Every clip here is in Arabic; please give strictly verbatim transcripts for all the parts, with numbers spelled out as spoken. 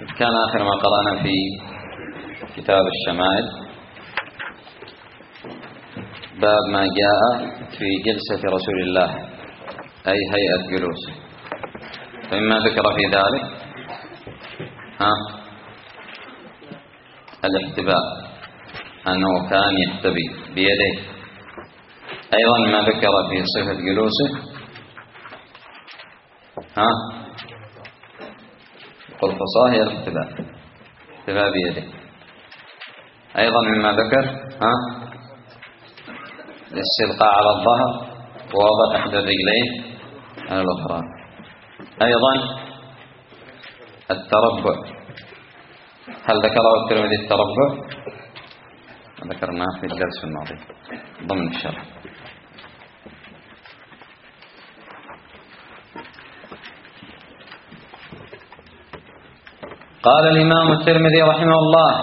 كان آخر ما قرأنا في كتاب الشمائل باب ما جاء في جلسة رسول الله أي هيئة جلوسه، فمما ذكر في ذلك ها الاحتباء، أنه كان يحتبي بيديه. أيضا ما ذكر في صفة جلوسه ها القرفصاء هي الاحتباء، احتباء بيده. أيضا مما ذكر ها الاستلقاء على الظهر ووضع إحدى الرجلين على الأخرى. أيضا التربع، هل ذكره الترمذي التربع؟ ذكرناه في الدرس الماضي ضمن الشرح. قال الإمام الترمذي رحمه الله: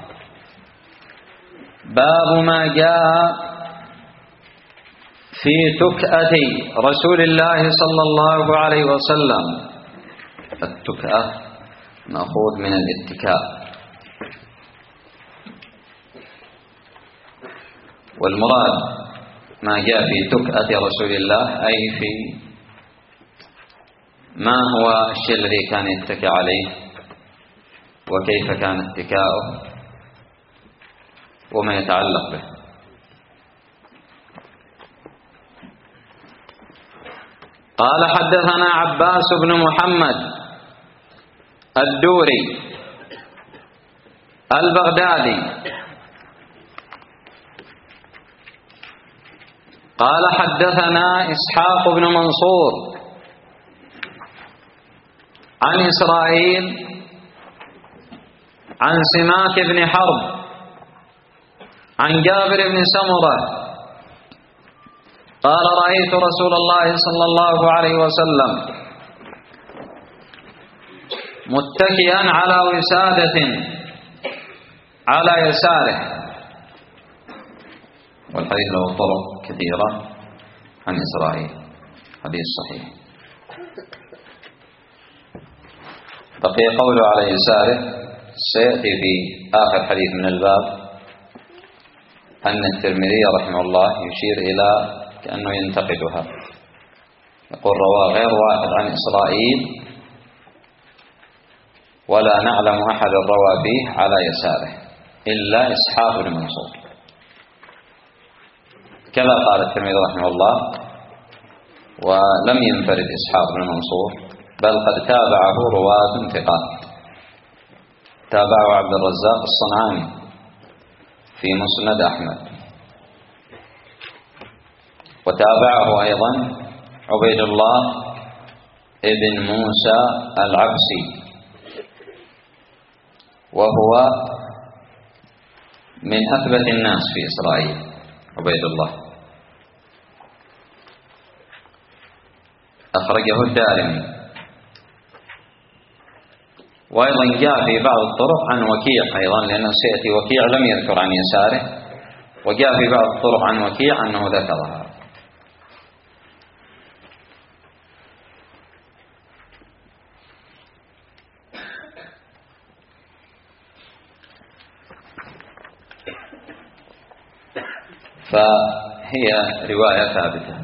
باب ما جاء في تكأة رسول الله صلى الله عليه وسلم. التكأة مأخوذ من الاتكاء، والمراد ما جاء في تكأة رسول الله أي في ما هو الشيء الذي كان يتكئ عليه وكيف كان اتكاؤه وما يتعلق به. قال: حدثنا عباس بن محمد الدوري البغدادي قال: حدثنا إسحاق بن منصور عن إسرائيل عن سماك بن حرب عن جابر بن سمرة قال: رأيت رسول الله صلى الله عليه وسلم متكئا على وسادة على يساره. والحديث له طرق كثيرة عن إسرائيل، حديث صحيح. بقي قوله على يساره سيأتي في آخر حديث من الباب أن الترمذي رحمه الله يشير إلى كأنه ينتقدها، يقول: رواه غير واحد عن إسرائيل ولا نعلم أحد روى فيه على يساره إلا إسحاق بن منصور. كذا قال الترمذي رحمه الله، ولم ينفرد إسحاق بن منصور بل قد تابعه رواة ثقات. تابعه عبد الرزاق الصنعاني في مسند أحمد، وتابعه أيضا عبيد الله ابن موسى العبسي، وهو من أثبت الناس في إسرائيل عبيد الله، أخرجه الدارمي. وأيضا جاء في بعض الطرق عن وكيع أيضا، لأنه سيأتي وكيع لم يذكر عن يساره، وجاء في بعض الطرق عن وكيع أنه ذكرها. فهي رواية ثابتة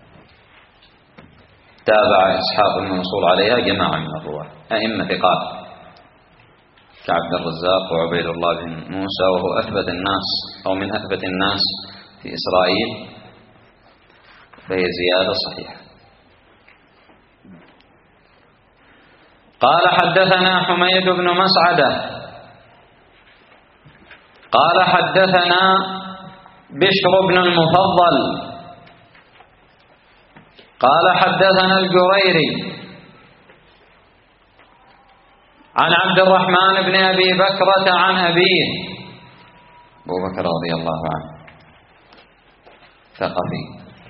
تابع إسحاق بن منصور عليها جماعة من الرواة أئمة ثقات كعبد الرزاق وعبيد الله بن موسى، وهو أثبت الناس أو من أثبت الناس في إسرائيل، فهي زيادة صحيحة. قال: حدثنا حميد بن مسعدة قال: حدثنا بشر بن المفضل قال: حدثنا الجريري عن عبد الرحمن بن أبي بكرة عن أبيه أبو بكر رضي الله عنه ثقفي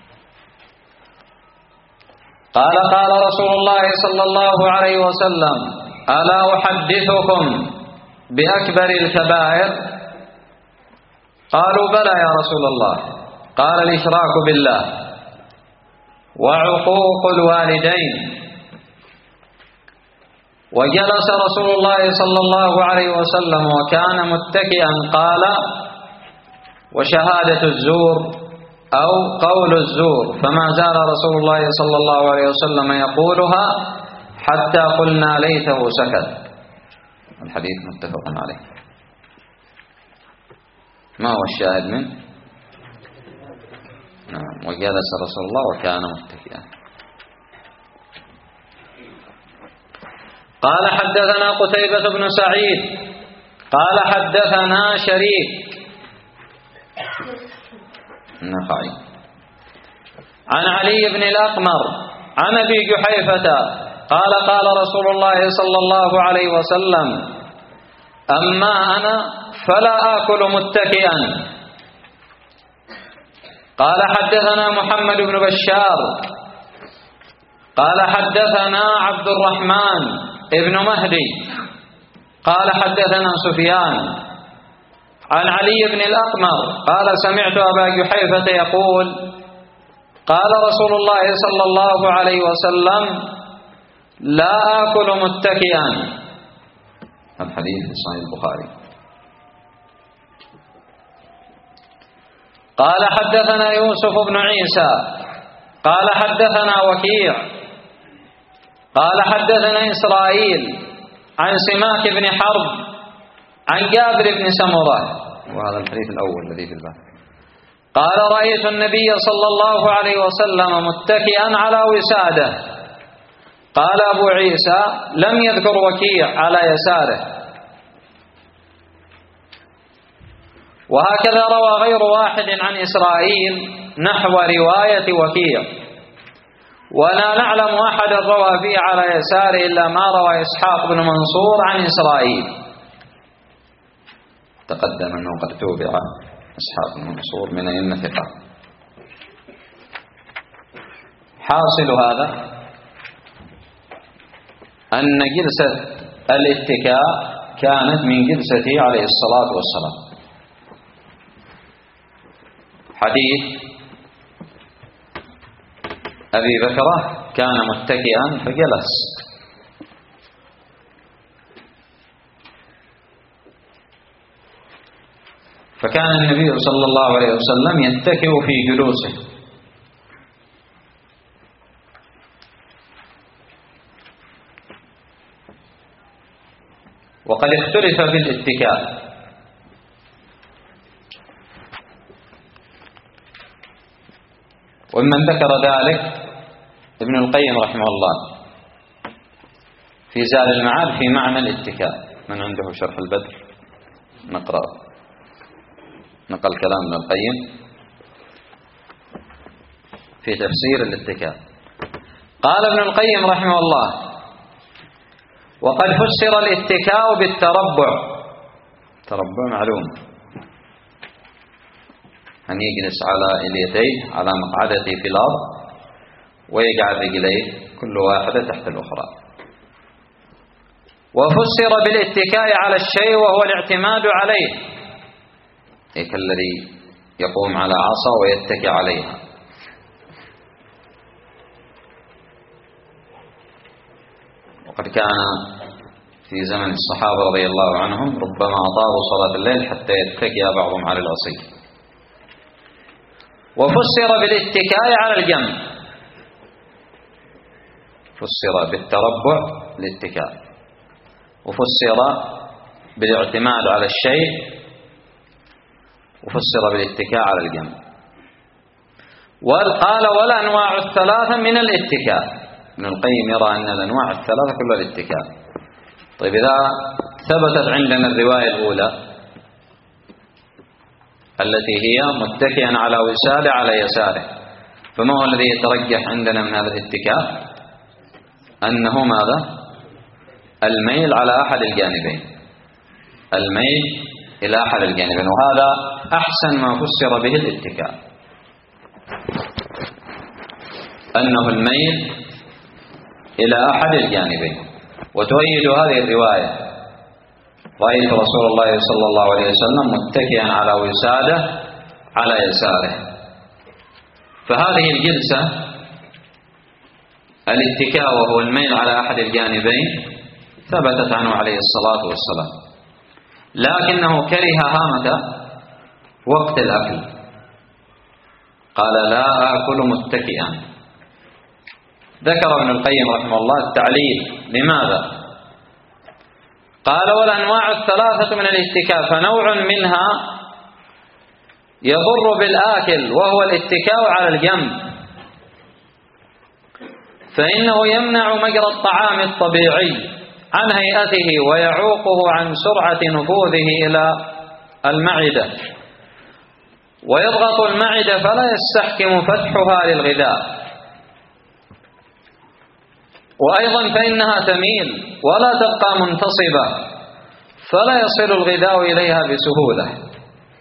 قال: قال رسول الله صلى الله عليه وسلم: ألا أحدثكم بأكبر الكبائر؟ قالوا: بلى يا رسول الله. قال: الإشراك بالله وعقوق الوالدين وجلس رسول الله صلى الله عليه وسلم وكان متكئا قال: وشهادة الزور أو قول الزور، فما زال رسول الله صلى الله عليه وسلم يقولها حتى قلنا ليته سكت. الحديث متفق عليه. ما هو الشاهد منه؟ نعم، وجلس رسول الله وكان متكئا. قال: حدثنا قتيبة بن سعيد قال: حدثنا شريك النخعي عن علي بن الأقمر عن أبي جحيفة قال: قال رسول الله صلى الله عليه وسلم: أما أنا فلا آكل متكئا. قال: حدثنا محمد بن بشار قال: حدثنا عبد الرحمن ابن مهدي قال: حدثنا سفيان عن علي بن الأقمر قال: سمعت أبا جحيفة يقول: قال رسول الله صلى الله عليه وسلم: لا آكل متكئا. الحديث في صحيح البخاري. قال: حدثنا يوسف بن عيسى قال: حدثنا وكيع قال: حدثنا إسرائيل عن سماك بن حرب عن جابر بن سمرة، وهذا الحديث الأول الذي في الباب، قال: رأيت النبي صلى الله عليه وسلم متكئا على وساده. قال أبو عيسى: لم يذكر وكيع على يساره. وهكذا روى غير واحد عن إسرائيل نحو رواية وكيع، ولا نعلم أحد روى فيه على يساره إلا ما روى إسحاق بن منصور عن إسرائيل. تقدم أنه قد توبع إسحاق بن منصور من أئمة ثقة. حاصل هذا أن جلسة الاتكاء كانت من جلسته عليه الصلاة والسلام. حديث أبي بكرة كان متكئا فجلس، فكان النبي صلى الله عليه وسلم يتكئ في جلوسه. وقد اختلف في الاتكاء، ومن ذكر ذلك ابن القيم رحمه الله في زاد المعاد في معنى الاتكاء. من عنده شرح البدر نقرأ، نقل كلام ابن القيم في تفسير الاتكاء. قال ابن القيم رحمه الله: وقد فسر الاتكاء بالتربع. تربع معلوم، أن يجلس على اليديه على مقعدته في الأرض ويجعل رجليه كل واحدة تحت الأخرى. وفسر بالاتكاء على الشيء وهو الاعتماد عليه، كالذي يقوم على عصا ويتكئ عليها. وقد كان في زمن الصحابة رضي الله عنهم ربما أطالوا صلاة الليل حتى يتكئ بعضهم على العصي. وفسر بالاتكاء على الجنب، فسر بالتربع الاتكاء، وفسر بالاعتماد على الشيء، وفسر بالاتكاء على الجنب. وقال: والأنواع الثلاثة من الاتكاء. ابن القيم يرى أن الأنواع الثلاثة كلها الاتكاء. طيب، إذا ثبتت عندنا الرواية الأولى التي هي متكئا على وساده على يساره، فما هو الذي يترجح عندنا من هذا الاتكاء؟ أنه ماذا؟ الميل على أحد الجانبين، الميل إلى أحد الجانبين، وهذا أحسن ما فسر به الاتكاء، أنه الميل إلى أحد الجانبين. وتؤيد هذه الرواية: رأيت رسول الله صلى الله عليه وسلم متكئا على وساده على يساره. فهذه الجلسة الاتكاء وهو الميل على أحد الجانبين ثبتت عنه عليه الصلاة والسلام، لكنه كرهها متى؟ وقت الأكل، قال لا آكل متكئا. ذكر ابن القيم رحمه الله التعليل لماذا؟ قال والأنواع الثلاثة من الاتكاء، فنوع منها يضر بالآكل وهو الاتكاء على الجنب، فإنه يمنع مجرى الطعام الطبيعي عن هيئته ويعوقه عن سرعة نفوذه إلى المعدة، ويضغط المعدة فلا يستحكم فتحها للغذاء. وأيضا فإنها تميل ولا تبقى منتصبة فلا يصل الغذاء إليها بسهولة.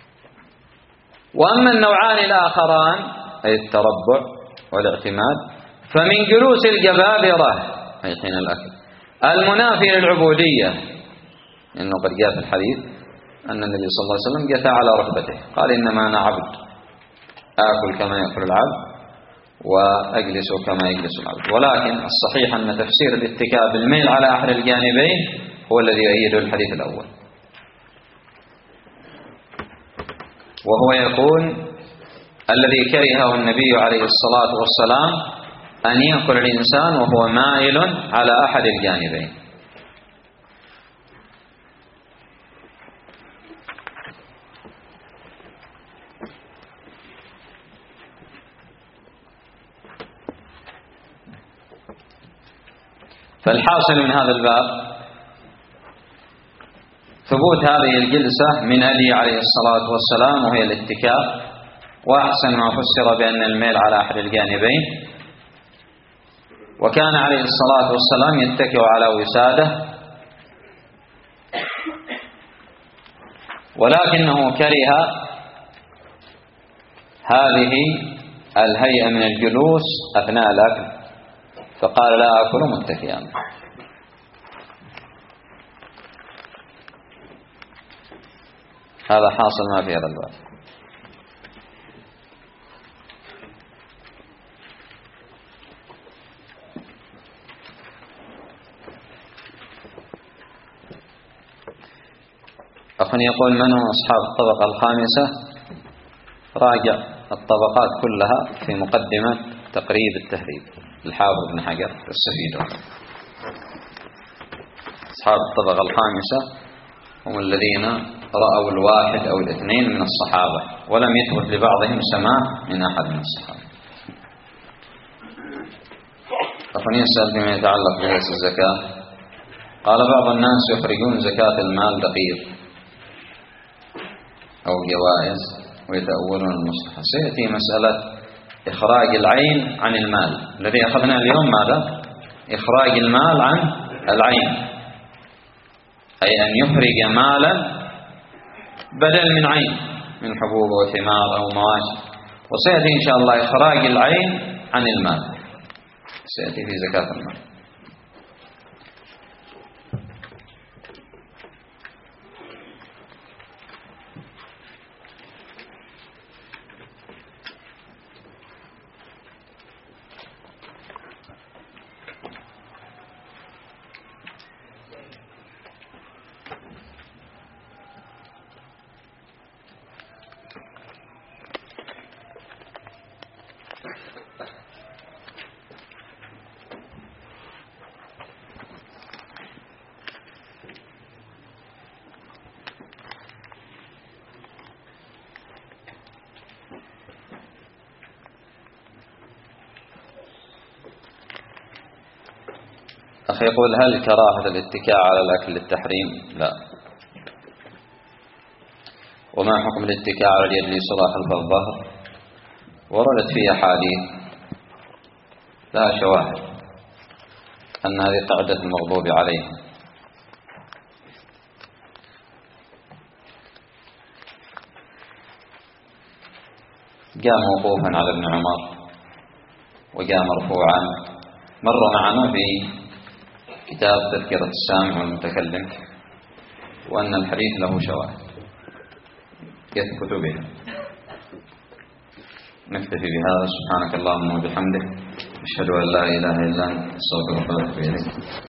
وأما النوعان الآخران أي التربع والاعتماد فمن جلوس الجبابرة أي حين الأكل المنافي للعبودية، إنه قد جاء في الحديث أن النبي صلى الله عليه وسلم جثى على ركبته قال إنما أنا عبد آكل كما يأكل العبد وأجلس كما يجلس العبد. ولكن الصحيح أن تفسير الاتكاء بالميل على أحد الجانبين هو الذي يؤيده الحديث الأول، وهو يكون الذي كرهه النبي عليه الصلاة والسلام أن يأكل الإنسان وهو مائل على أحد الجانبين. فالحاصل من هذا الباب ثبوت هذه الجلسة من أبي عليه الصلاة والسلام وهي الاتكاء، وأحسن ما فسر بأن الميل على أحد الجانبين، وكان عليه الصلاة والسلام يتكئ على وسادة، ولكنه كره هذه الهيئة من الجلوس أثناء الأكل فقال لا أكل متكئا. هذا حاصل ما في هذا الباب. أخ يقول من هم أصحاب الطبقة الخامسة؟ راجع الطبقات كلها في مقدمة تقريب التهذيب الحافظ بن حجر السفيد. أصحاب الطبقة الخامسة هم الذين رأوا الواحد أو الاثنين من الصحابة ولم يثبت لبعضهم سماع من أحد من الصحابة. أخ يسأل فيما يتعلق بجلس الزكاة، قال بعض الناس يخرجون زكاة المال دقيق أو جوائز ويتأولون المصلحة. سيأتي مسألة إخراج العين عن المال الذي أخذنا اليوم، ماذا؟ إخراج المال عن العين، أي أن يخرج مالا بدل من عين من حبوب وثمار أو مواشي، وسيأتي إن شاء الله إخراج العين عن المال، سيأتي في زكاة المال. أخي يقول هل كراهة الاتكاء على الأكل للتحريم؟ لا. وما حكم الاتكاء على اليد اليسرى خلف الظهر؟ وردت فيه أحاديث لها شواهد أن هذه قاعدة المغضوب عليها. جاء موقوفا على ابن عمر وجاء مرفوعا، مر معنا في كتاب تذكرة السامع والمتكلم، وأن الحديث له شواهد يثبت بها. نكتفي بهذا. سبحانك اللهم وبحمدك، أشهد أن لا إله إلا أنت، أستغفرك وأتوب إليك.